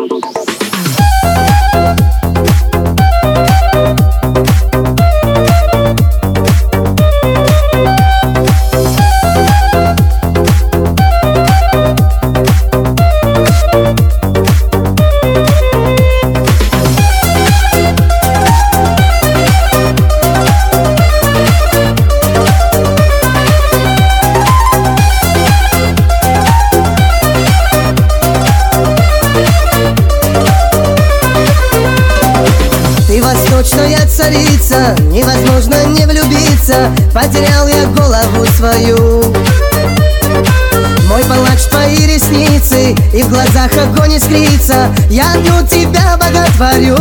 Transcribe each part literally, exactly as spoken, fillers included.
Что я царица, невозможно не влюбиться. Потерял я голову свою. Мой палач, твои ресницы, и в глазах огонь искрится. Я одну тебя боготворю.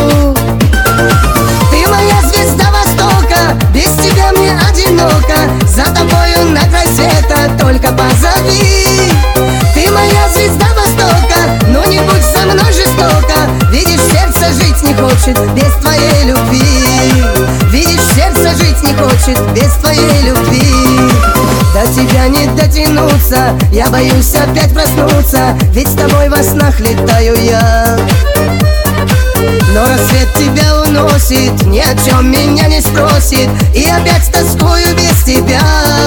Ты моя звезда Востока, без тебя мне одиноко. За тобою на край света только позови. Ты моя звезда Востока, но не будь со мной жестоко. Видишь, сердце жить не хочет без твоей любви. Видишь, сердце жить не хочет без твоей любви. До тебя не дотянуться, я боюсь опять проснуться. Ведь с тобой во снах летаю я. Но рассвет тебя уносит, ни о чем меня не спросит. И опять тоскую без тебя.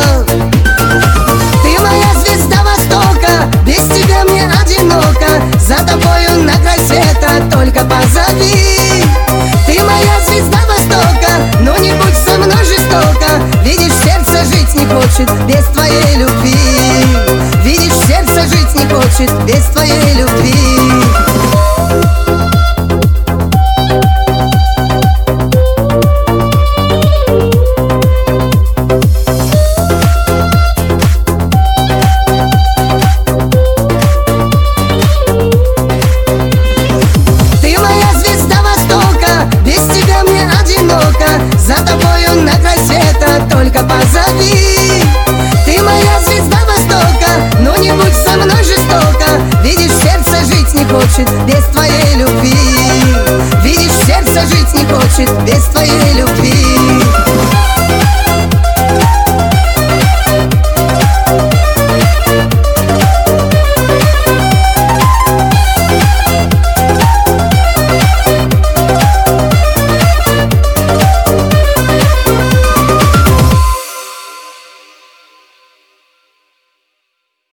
Ты моя звезда Востока, без тебя мне одиноко. За тобою на край света только позови. Ты моя звезда Востока, но не будь со мной жестоко. Видишь, сердце жить не хочет без твоей любви. Видишь, сердце жить не хочет без твоей любви. За тобою на край света только позови. Ты моя звезда Востока, но не будь со мной жестоко. Видишь, сердце жить не хочет без твоей любви. Видишь, сердце жить не хочет без твоей любви.